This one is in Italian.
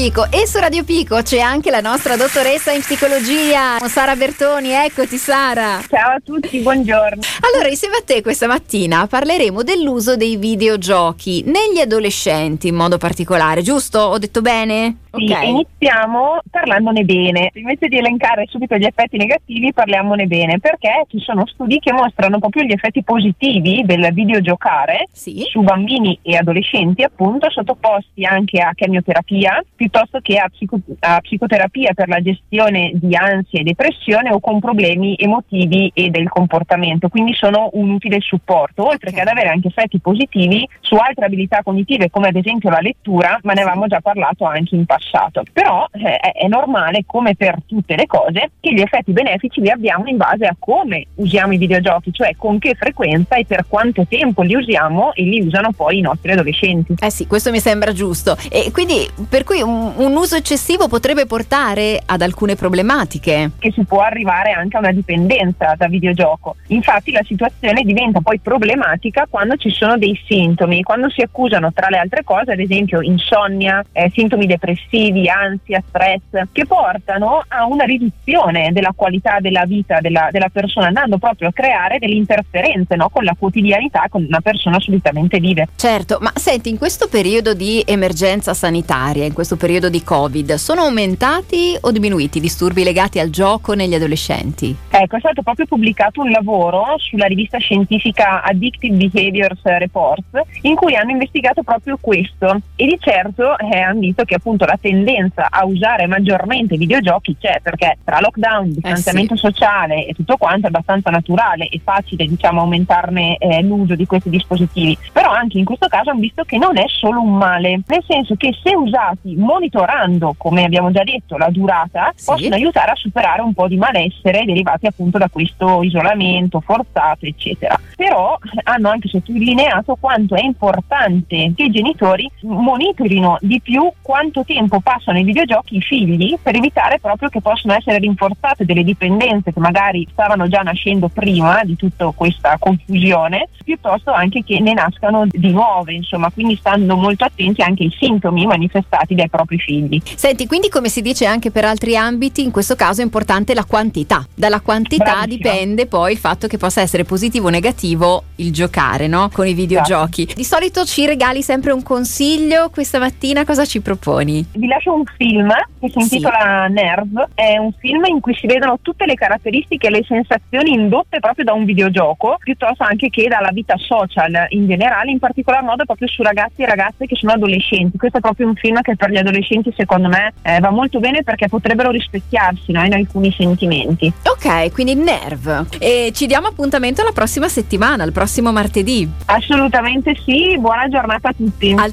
Pico. E su Radio Pico c'è anche la nostra dottoressa in psicologia, Sara Bertoni. Eccoti Sara. Ciao a tutti, buongiorno. Allora, insieme a te questa mattina parleremo dell'uso dei videogiochi negli adolescenti in modo particolare, giusto? Ho detto bene? Sì, Ok. iniziamo parlandone bene. Invece di elencare subito gli effetti negativi, parliamone bene, perché ci sono studi che mostrano proprio gli effetti positivi del videogiocare Sì. su bambini e adolescenti, appunto sottoposti anche a chemioterapia piuttosto che a psicoterapia per la gestione di ansia e depressione o con problemi emotivi e del comportamento. Quindi sono un utile supporto, oltre che ad avere anche effetti positivi su altre abilità cognitive come ad esempio la lettura, ma ne avevamo già parlato anche in passato. Però è normale, come per tutte le cose, che gli effetti benefici li abbiamo in base a come usiamo i videogiochi, cioè con che frequenza e per quanto tempo li usiamo e li usano poi i nostri adolescenti. Eh sì, questo mi sembra giusto. E quindi, per cui un uso eccessivo potrebbe portare ad alcune problematiche. Che si può arrivare anche a una dipendenza da videogioco. Infatti la situazione diventa poi problematica quando ci sono dei sintomi, quando si accusano tra le altre cose ad esempio insonnia, sintomi depressivi, ansia, stress, che portano a una riduzione della qualità della vita della persona, andando proprio a creare delle interferenze, no, con la quotidianità con una persona solitamente vive. Certo, ma senti, in questo periodo di emergenza sanitaria, in questo periodo di Covid, sono aumentati o diminuiti i disturbi legati al gioco negli adolescenti? Ecco, è stato proprio pubblicato un lavoro sulla rivista scientifica Addictive Behaviors Reports in cui hanno investigato proprio questo e di certo hanno visto che appunto la tendenza a usare maggiormente i videogiochi c'è, perché tra lockdown, distanziamento sociale e tutto quanto è abbastanza naturale e facile, diciamo, aumentarne l'uso di questi dispositivi. Però anche in questo caso hanno visto che non è solo un male, nel senso che se usati monitorando, come abbiamo già detto, la durata, possono aiutare a superare un po' di malessere derivati appunto da questo isolamento forzato, eccetera. Però hanno anche sottolineato quanto è importante che i genitori monitorino di più quanto tempo passano i videogiochi i figli, per evitare proprio che possano essere rinforzate delle dipendenze che magari stavano già nascendo prima di tutta questa confusione, piuttosto anche che ne nascano di nuove, insomma, quindi stando molto attenti anche ai sintomi manifestati dai propri figli. Senti, quindi come si dice anche per altri ambiti, in questo caso è importante la quantità. Dalla quantità Bravissima. Dipende poi il fatto che possa essere positivo o negativo il giocare, no? Con i videogiochi. Di solito ci regali sempre un consiglio, questa mattina cosa ci proponi? Vi lascio un film che si intitola Nerve, è un film in cui si vedono tutte le caratteristiche e le sensazioni indotte proprio da un videogioco, piuttosto anche che dalla vita social in generale, in particolar modo proprio su ragazzi e ragazze che sono adolescenti. Questo è proprio un film che per gli adolescenti secondo me va molto bene, perché potrebbero rispecchiarsi, no, in alcuni sentimenti. Ok, quindi Nerve. E ci diamo appuntamento la prossima settimana, il prossimo martedì. Assolutamente sì, buona giornata a tutti.